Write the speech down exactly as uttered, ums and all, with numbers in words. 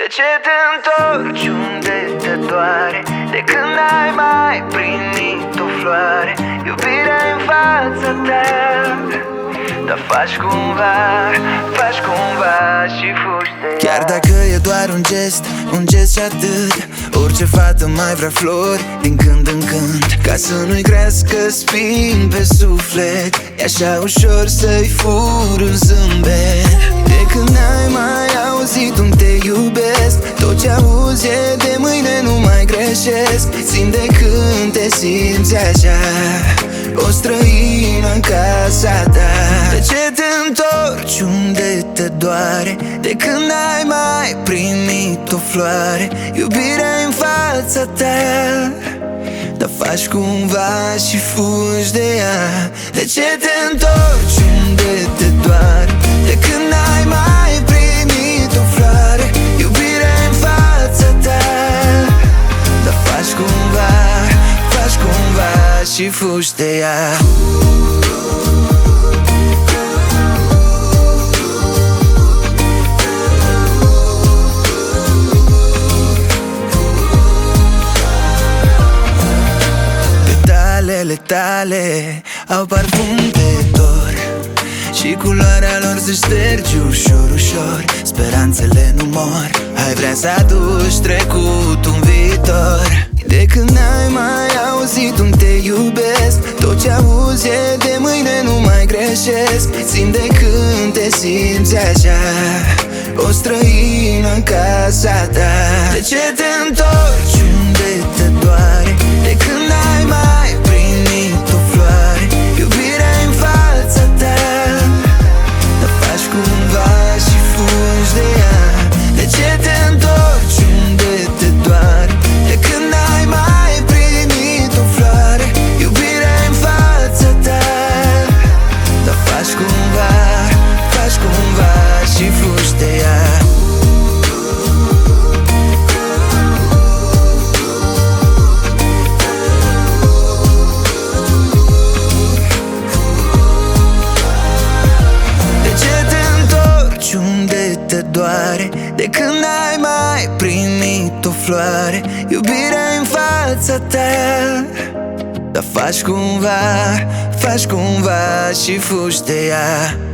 De ce te întorci unde te doare? De când ai mai primit o floare? Iubirea în fața ta, dar faci cumva, faci cumva și fugi de ea. Chiar dacă e doar un gest, un gest și atât, orice fată mai vrea flori din când în când, ca să nu-i crească spini pe suflet. E așa ușor să-i furi un zâmbet. De când n-ai mai auzit un te iubesc, tot ce auzi e de mâine nu mai greșesc. Țin de când te simți așa, o străină în casa ta. De ce te întorci unde te doare? De când ai mai primit o floare? Iubirea în fața ta, dar faci cumva și fugi de ea. De ce te întorci unde te doare? De când ai mai primit o floare? Iubirea în fața ta, dar faci cumva, faci cumva și fugi de ea. Petalele tale au parfum de dor și culoarea lor se șterge ușor, ușor. Speranțele nu mor, ai vrea să aduci trecut un viitor. De când n-ai mai auzit un te iubesc, tot ce auzi e de mâine nu mai greșesc. Țin de când te simți așa, o străină în casa ta. De ce te întorci unde te doare? De când n-ai mai primit o floare? Iubirea în fața ta, dar faci cumva și fugi de ea. De ce te întorci unde te doare? De când n-ai mai primit o floare? Iubirea în fața ta, dar faci cumva, faci cumva și fugi de ea. Unde te doare? De când ai mai primit o floare? Iubirea în fața ta, dar faci cumva, faci cumva și fugi de ea.